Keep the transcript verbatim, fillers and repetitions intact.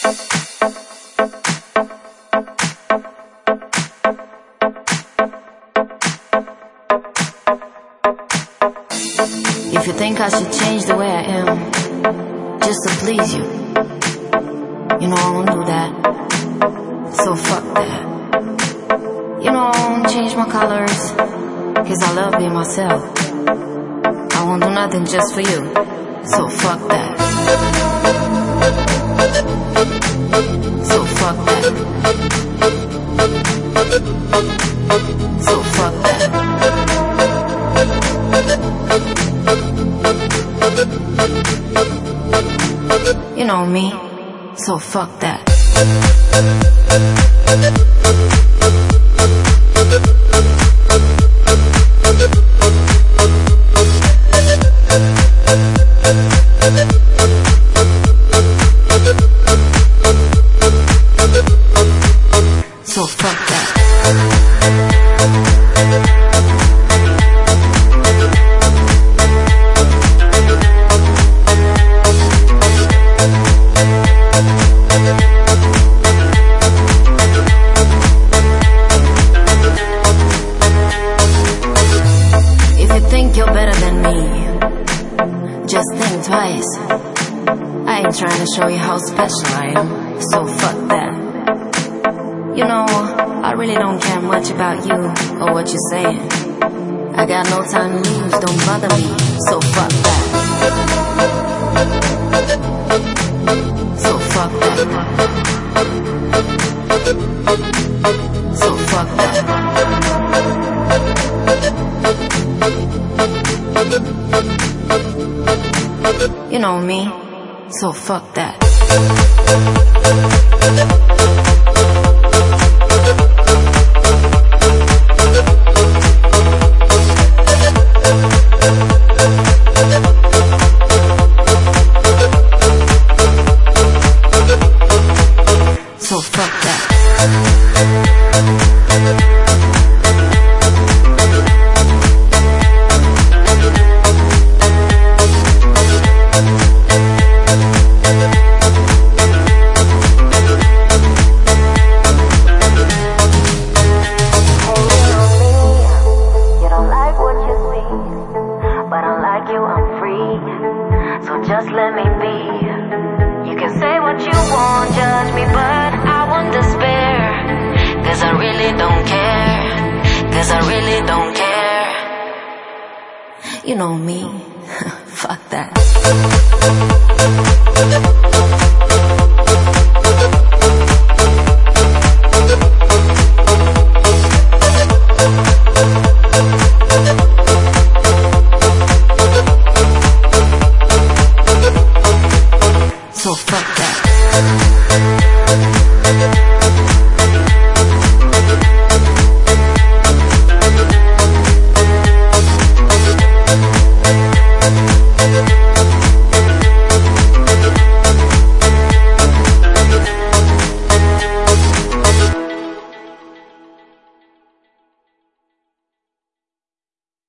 If you think I should change the way I am just to please you, you know I won't do that. So fuck that. You know I won't change my colors, cause I love being myself. I won't do nothing just for you. So fuck that. So fuck that. So fuck that. You know me, so fuck that. So fuck that. You're better than me, just think twice. I ain't trying to show you how special I am, so fuck that. You know, I really don't care much about you or what you're saying. I got no time to lose, don't bother me, so fuck that. So fuck that. So fuck that. You know me, so fuck that. So fuck that. So just let me be. You can say what you want, judge me, but I won't despair. Cause I really don't care. Cause I really don't care. You know me, fuck that.